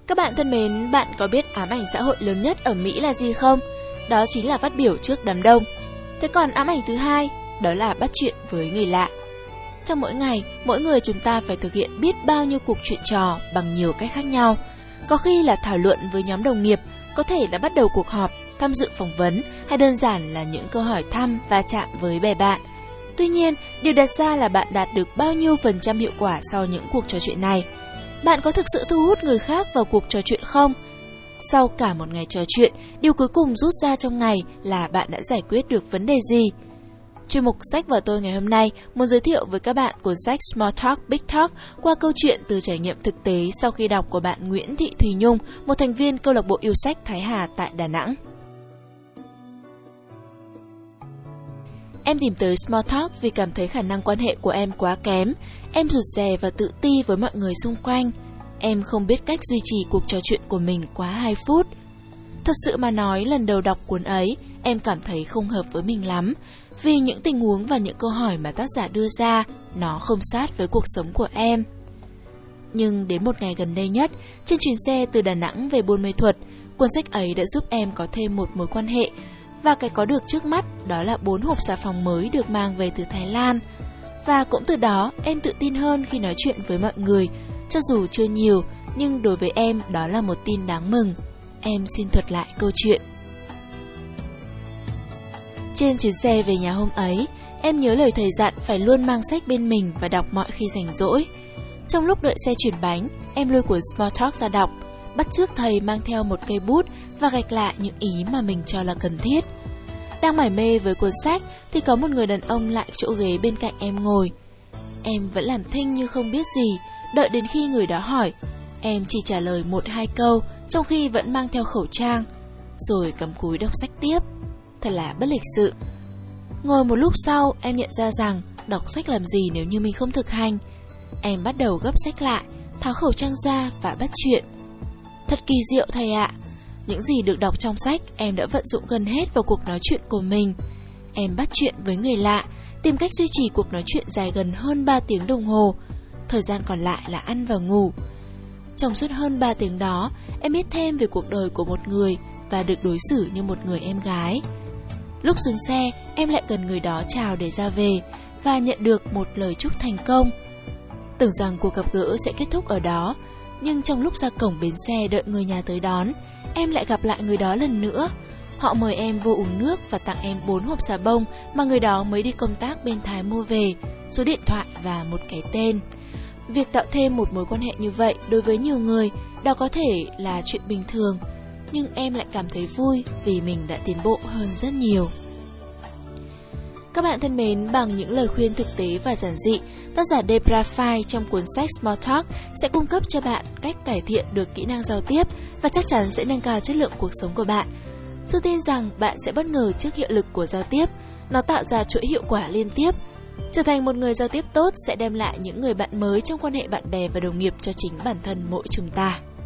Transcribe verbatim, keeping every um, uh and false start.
Các bạn thân mến, bạn có biết ám ảnh xã hội lớn nhất ở Mỹ là gì không? Đó chính là phát biểu trước đám đông. Thế còn ám ảnh thứ hai, đó là bắt chuyện với người lạ. Trong mỗi ngày, mỗi người chúng ta phải thực hiện biết bao nhiêu cuộc chuyện trò bằng nhiều cách khác nhau. Có khi là thảo luận với nhóm đồng nghiệp, có thể là bắt đầu cuộc họp, tham dự phỏng vấn, hay đơn giản là những câu hỏi thăm và chạm với bè bạn. Tuy nhiên, điều đặt ra là bạn đạt được bao nhiêu phần trăm hiệu quả sau những cuộc trò chuyện này. Bạn có thực sự thu hút người khác vào cuộc trò chuyện không? Sau cả một ngày trò chuyện, điều cuối cùng rút ra trong ngày là bạn đã giải quyết được vấn đề gì? Chuyên mục Sách và Tôi ngày hôm nay muốn giới thiệu với các bạn cuốn sách Small Talk, Big Talk qua câu chuyện từ trải nghiệm thực tế sau khi đọc của bạn Nguyễn Thị Thùy Nhung, một thành viên câu lạc bộ yêu sách Thái Hà tại Đà Nẵng. Em tìm tới Small Talk vì cảm thấy khả năng quan hệ của em quá kém. Em rụt rè và tự ti với mọi người xung quanh. Em không biết cách duy trì cuộc trò chuyện của mình quá hai phút. Thật sự mà nói, lần đầu đọc cuốn ấy, em cảm thấy không hợp với mình lắm. Vì những tình huống và những câu hỏi mà tác giả đưa ra, nó không sát với cuộc sống của em. Nhưng đến một ngày gần đây nhất, trên chuyến xe từ Đà Nẵng về Buôn Mê Thuột, cuốn sách ấy đã giúp em có thêm một mối quan hệ. Và cái có được trước mắt đó là bốn hộp xà phòng mới được mang về từ Thái Lan. Và cũng từ đó em tự tin hơn khi nói chuyện với mọi người. Cho dù chưa nhiều, nhưng đối với em đó là một tin đáng mừng. Em xin thuật lại câu chuyện. Trên chuyến xe về nhà hôm ấy, em nhớ lời thầy dặn phải luôn mang sách bên mình và đọc mọi khi rảnh rỗi. Trong lúc đợi xe chuyển bánh, em lôi cuốn Small Talk ra đọc, bắt chước thầy mang theo một cây bút và gạch lại những ý mà mình cho là cần thiết. Đang mải mê với cuốn sách thì có một người đàn ông lại chỗ ghế bên cạnh em ngồi. Em vẫn làm thinh như không biết gì, đợi đến khi người đó hỏi. Em chỉ trả lời một hai câu, trong khi vẫn mang theo khẩu trang, rồi cắm cúi đọc sách tiếp. Thật là bất lịch sự. Ngồi một lúc sau, em nhận ra rằng đọc sách làm gì nếu như mình không thực hành. Em bắt đầu gấp sách lại, tháo khẩu trang ra và bắt chuyện. Thật kỳ diệu thầy ạ. Những gì được đọc trong sách em đã vận dụng gần hết vào cuộc nói chuyện của mình. Em bắt chuyện với người lạ, tìm cách duy trì cuộc nói chuyện dài gần hơn ba tiếng đồng hồ. Thời gian còn lại là ăn và ngủ. Trong suốt hơn ba tiếng đó, em biết thêm về cuộc đời của một người và được đối xử như một người em gái. Lúc xuống xe, em lại gần người đó chào để ra về và nhận được một lời chúc thành công. Tưởng rằng cuộc gặp gỡ sẽ kết thúc ở đó, nhưng trong lúc ra cổng bến xe đợi người nhà tới đón, em lại gặp lại người đó lần nữa. Họ mời em vô uống nước và tặng em bốn hộp xà bông mà người đó mới đi công tác bên Thái mua về, số điện thoại và một cái tên. Việc tạo thêm một mối quan hệ như vậy đối với nhiều người, đó có thể là chuyện bình thường, nhưng em lại cảm thấy vui vì mình đã tiến bộ hơn rất nhiều. Các bạn thân mến, bằng những lời khuyên thực tế và giản dị, tác giả Debra Fine trong cuốn sách Small Talk sẽ cung cấp cho bạn cách cải thiện được kỹ năng giao tiếp và chắc chắn sẽ nâng cao chất lượng cuộc sống của bạn. Tôi tin rằng bạn sẽ bất ngờ trước hiệu lực của giao tiếp, nó tạo ra chuỗi hiệu quả liên tiếp. Trở thành một người giao tiếp tốt sẽ đem lại những người bạn mới trong quan hệ bạn bè và đồng nghiệp cho chính bản thân mỗi chúng ta.